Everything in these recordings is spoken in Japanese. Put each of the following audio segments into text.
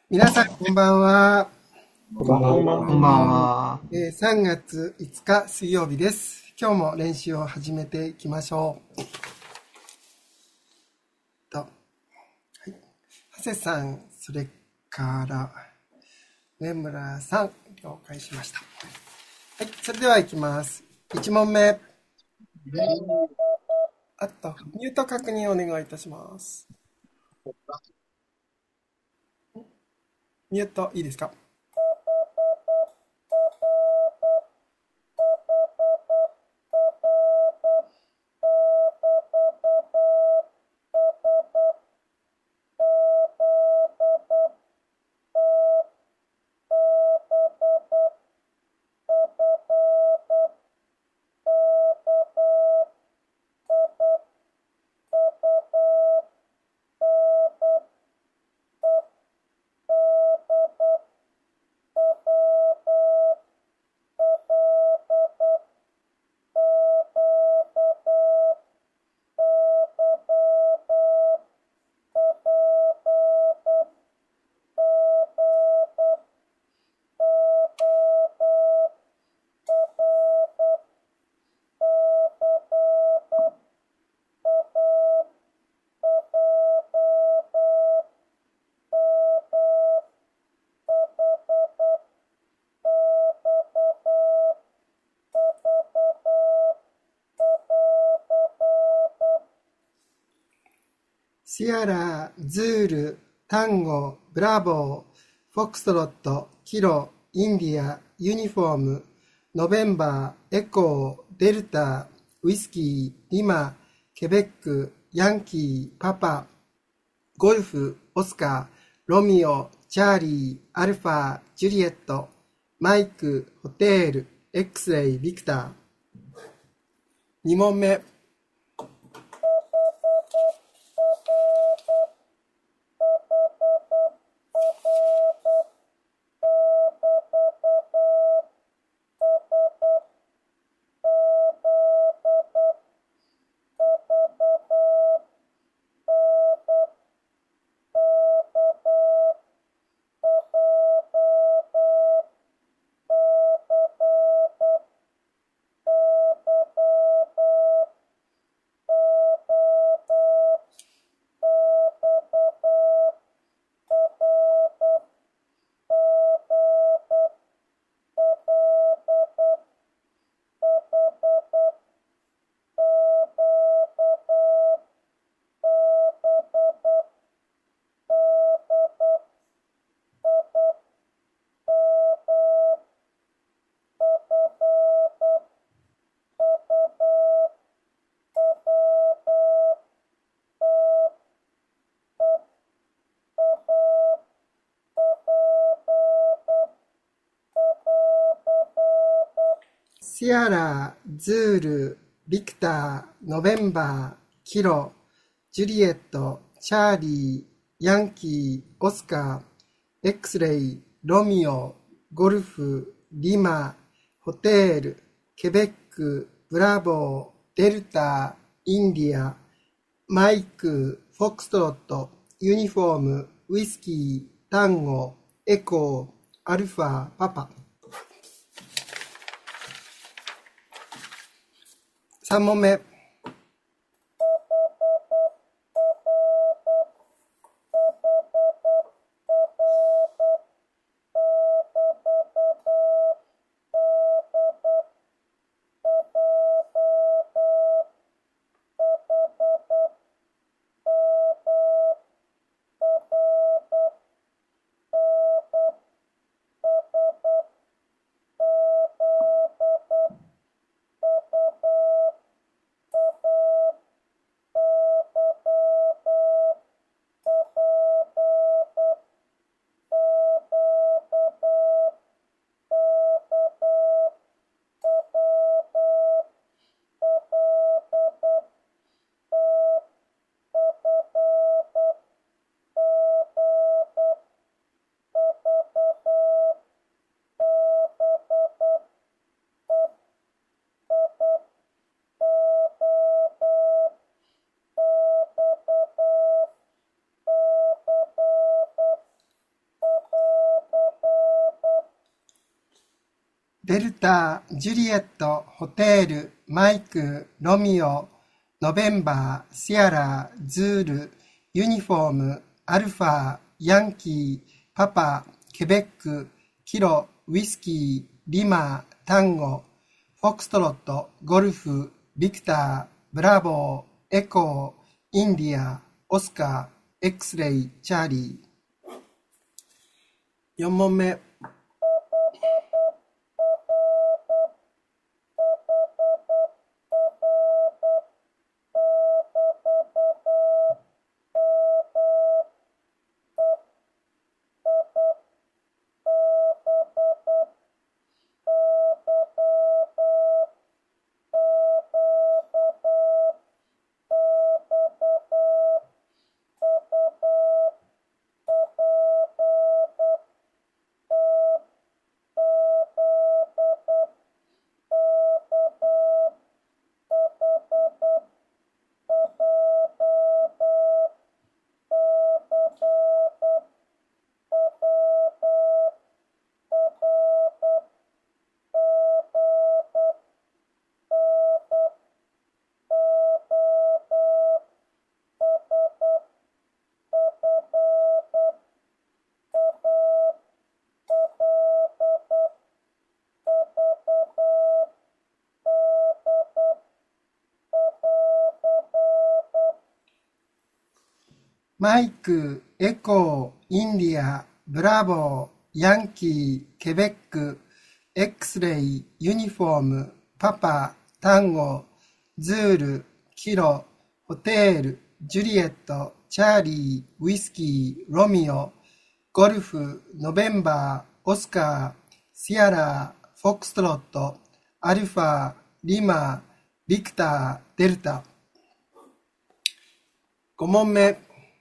皆さん、こんばんは。 こんばんこんばんは。 こんばんは。 3月5日水曜日です。今日も練習を始めていきましょう。長谷さん、それから上村さん、了解しました。はい、それでは行きます。1問目。ミュート確認お願いいたします。ミュートいいですか？シアラ、ズール、タンゴ、ブラボー、フォックストロット、キロ、インディア、ユニフォーム、ノベンバー、エコー、デルタ、ウイスキー、リマ、ケベック、ヤンキー、パパ、ゴルフ、オスカー、ロミオ、チャーリー、アルファ、ジュリエット、マイク、ホテール、X レイ、ビクター。2問目。シアラ、ズール、ビクター、ノベンバー、キロ、ジュリエット、チャーリー、ヤンキー、オスカー、X レイ、ロミオ、ゴルフ、リマ、ホテール、ケベック、ブラボー、デルタ、インディア、マイク、フォックストロット、ユニフォーム、ウイスキー、タンゴ、エコー、アルファ、パパ。3問目。 デルタ、ジュリエット、ホテル、マイク、ロミオ、ノベンバー、シアラ、ズール、ユニフォーム、アルファ、ヤンキー、パパ、ケベック、キロ、ウイスキー、リマ、タンゴ、フォックストロット、ゴルフ、ビクター、ブラボー、エコー、インディア、オスカー、X レイ、チャーリー。4問目。マイク、エコー、インディア、ブラボー、ヤンキー、ケベック、X レイ、ユニフォーム、パパ、タンゴ、ズール、キロ、ホテール、ジュリエット、チャーリー、ウイスキー、ロミオ、ゴルフ、ノベンバー、オスカー、シアラ、フォックストロット、アルファ、リマ、ビクター、デルタ。5問目。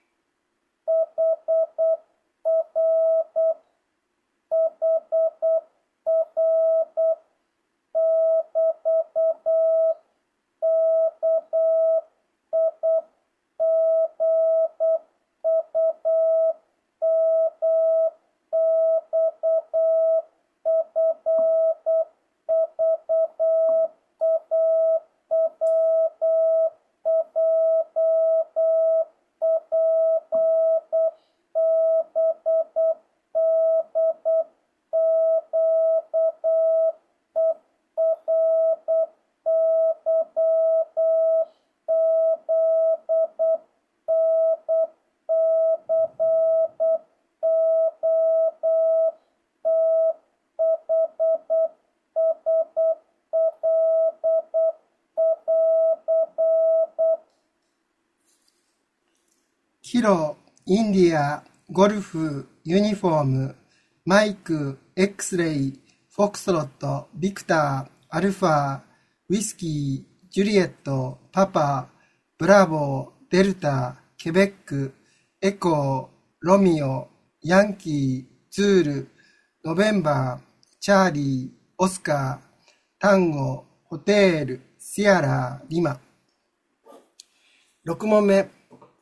キロ、インディア、ゴルフ、ユニフォーム、マイク、X レイ、フォックストロット、ビクター、アルファ、ウイスキー、ジュリエット、パパ、ブラボー、デルタ、ケベック、エコー、ロミオ、ヤンキー、ズール、ノベンバー、チャーリー、オスカー、タンゴ、ホテール、シアラ、リマ。6問目。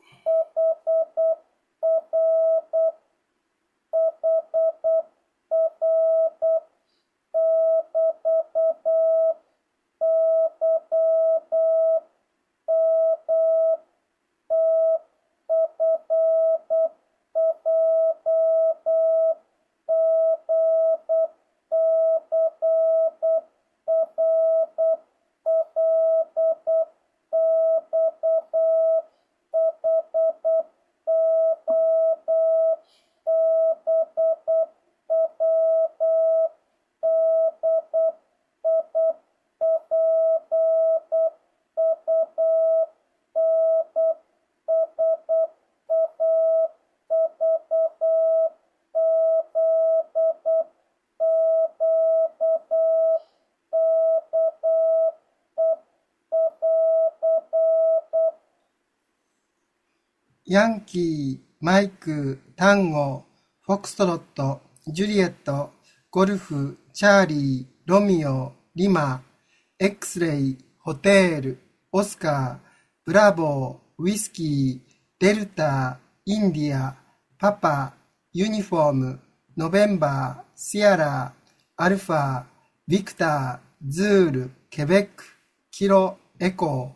ヤンキー、マイク、タンゴ、フォックストロット、ジュリエット、ゴルフ、チャーリー、ロミオ、リマ、X レイ、ホテール、オスカー、ブラボー、ウイスキー、デルタ、インディア、パパ、ユニフォーム、ノベンバー、シアラ、アルファ、 ビクター、ズール、ケベック、キロ、エコ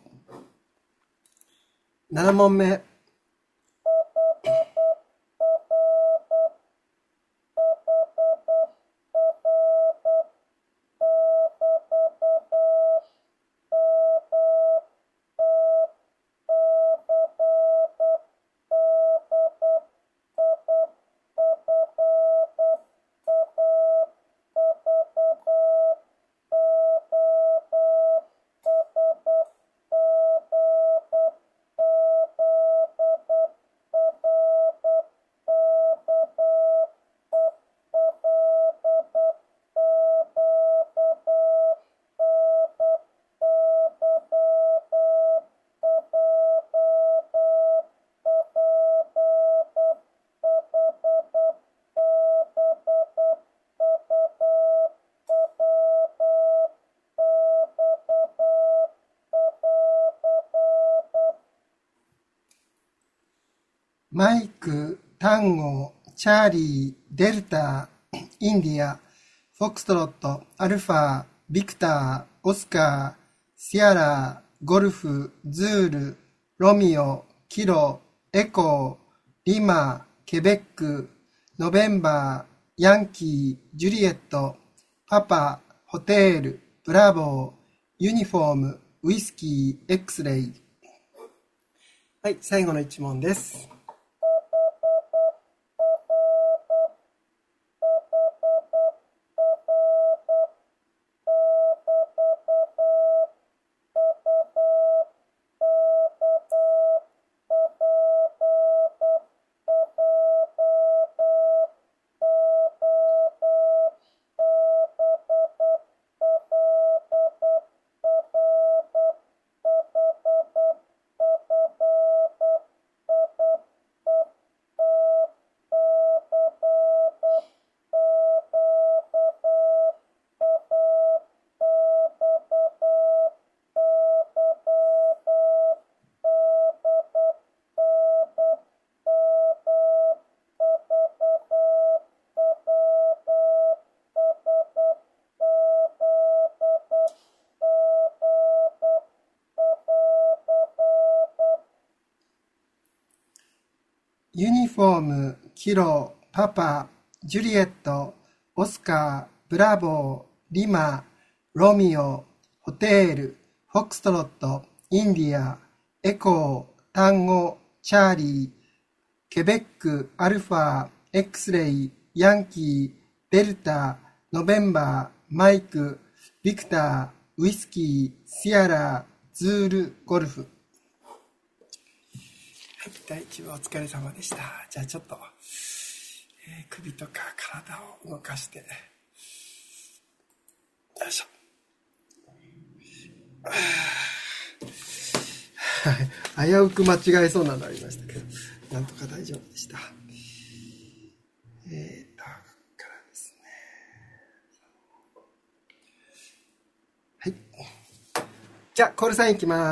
ー。7問目。マイク、タンゴ、チャーリー、デルタ、インディア、フォックストロット、アルファ、ビクター、オスカー、シアラ、ゴルフ、ズール、ロミオ、キロ、エコー、リマ、ケベック、ノベンバー、ヤンキー、ジュリエット、パパ、ホテール、ブラボー、ユニフォーム、ウイスキー、X レイ。はい、最後の一問です。ユニフォーム、キロ、パパ、ジュリエット、オスカー、ブラボー、リマ、ロミオ、ホテール、フォックストロット、インディア、エコー、タンゴ、チャーリー、ケベック、アルファ、X レイ、ヤンキー、デルタ、ノベンバー、マイク、ビクター、ウイスキー、シアラ、ズール、ゴルフ。はい、第1部お疲れ様でした。じゃあちょっと、首とか体を動かして、よいしょ。はい、危うく間違えそうなのありましたけど、なんとか大丈夫でした。からですね。はい。じゃあ、コールサインいきます。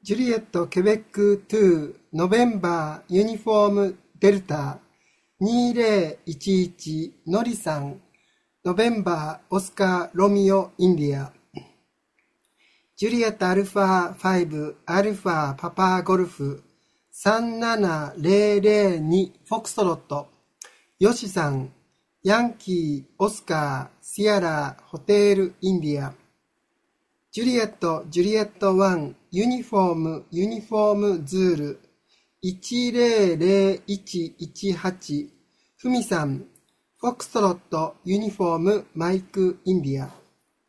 ジュリエットケベック2ノベンバーユニフォームデルタ2011ノリさんノベンバーオスカーロミオインディアジュリエットアルファ5アルファパパゴルフ37002フォクストロットヨシさんヤンキーオスカーシアラホテルインディアジュリエット1ユニフォームズール100118ふみさんフォクストロットユニフォームマイクインディア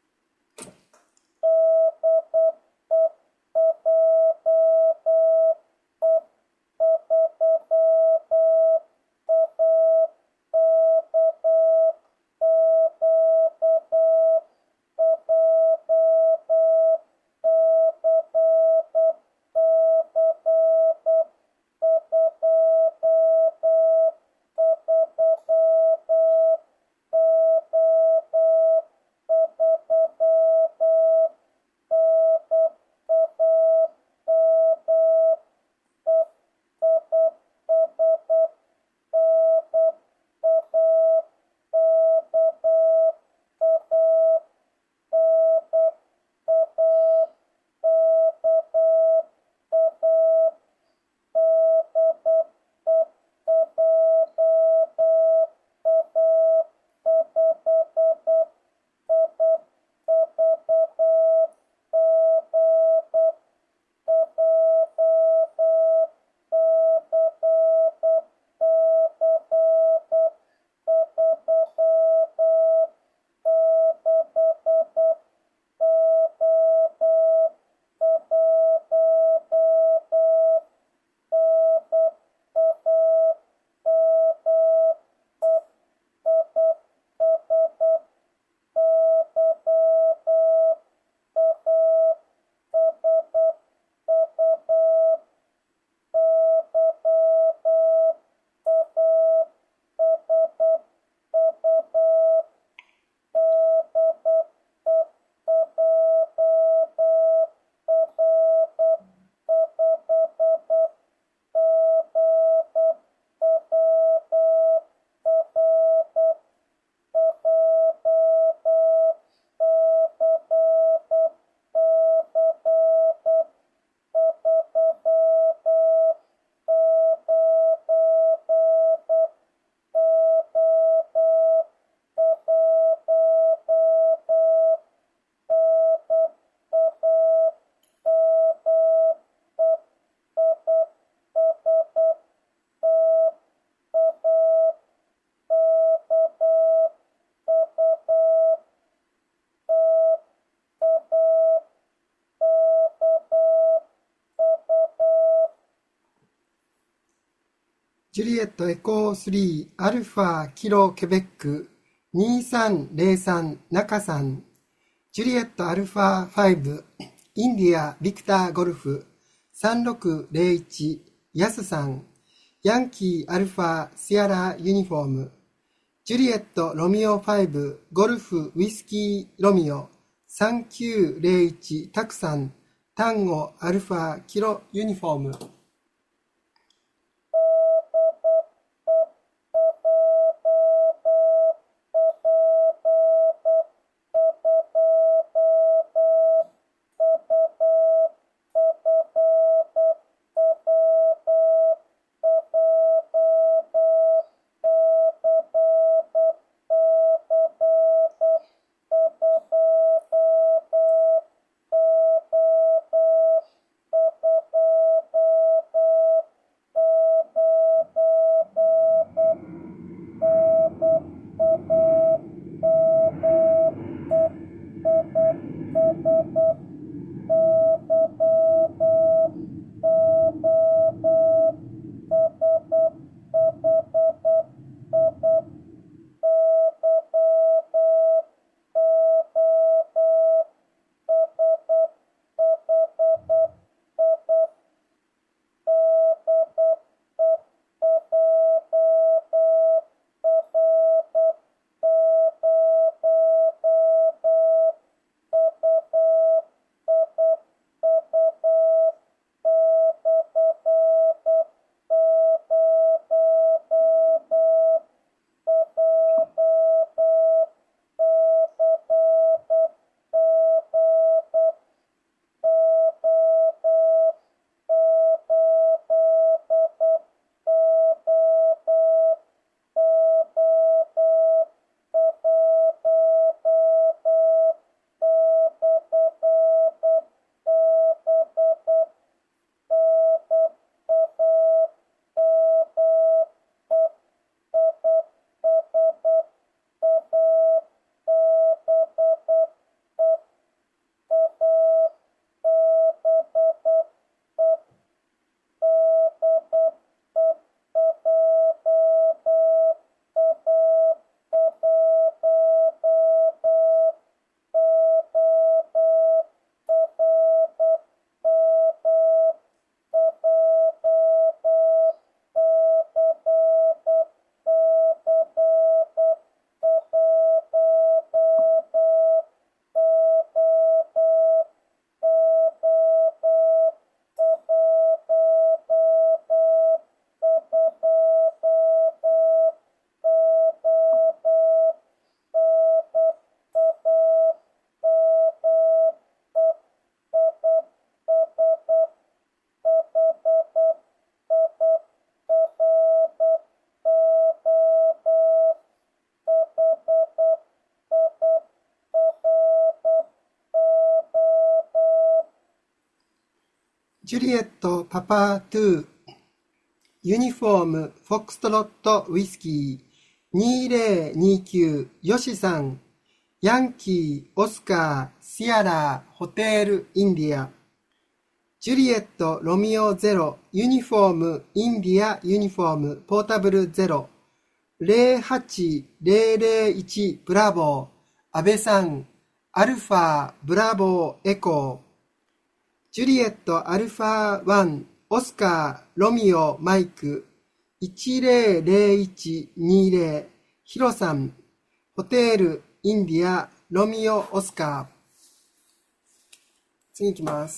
ジュリエットエコー3アルファキロケベック2303中さんジュリエットアルファ5インディアビクターゴルフ3601ヤスさんヤンキーアルファシアラユニフォームジュリエットロミオ5ゴルフウィスキーロミオ3901タクさんタンゴアルファキロユニフォームジュリエットパパ2ユニフォームフォックストロットウイスキー2029ヨシさんヤンキーオスカーシアラホテルインディアジュリエットロミオゼロユニフォームインディアユニフォームポータブルゼロ08001ブラボー安倍さんアルファブラボーエコージュリエットアルファ1オスカーロミオマイク100120ヒロさんホテルインディアロミオオスカー次行きます。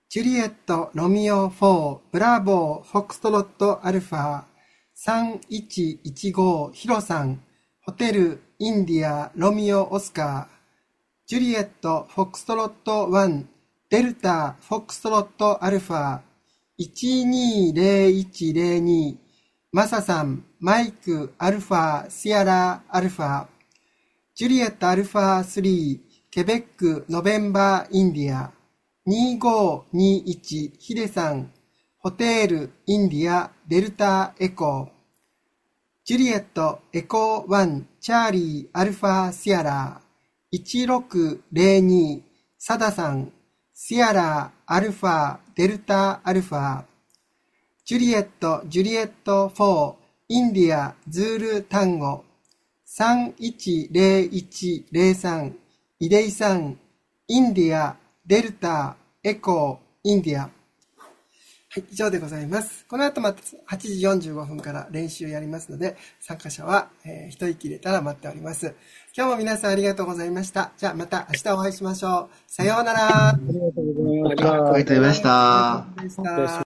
ジュリエット、ロミオ4、ブラボー、フォックストロット、アルファ、3115、ヒロさん、ホテル、インディア、ロミオ、オスカー、ジュリエット、フォックストロット1、デルタ、フォックストロット、アルファ、120102、マサさん、マイク、アルファ、シアラ、アルファ、ジュリエット、アルファ3、ケベック、ノベンバー、インディア、2521、ヒデさん、ホテール、インディア、デルタ、エコー、ジュリエット、エコー1、チャーリー、アルファ、シアラ、1602、サダさん、シアラ、アルファ、デルタ、アルファ、ジュリエット、ジュリエット4、インディア、ズール、タンゴ、310103、イデイさん、インディア、デルタ、エコー、インディア。はい、以上でございます。この後また8時45分から練習やりますので、参加者は、一息入れたら待っております。今日も皆さんありがとうございました。じゃあまた明日お会いしましょう。さようなら。 ありがとうございました。 ありがとうございました。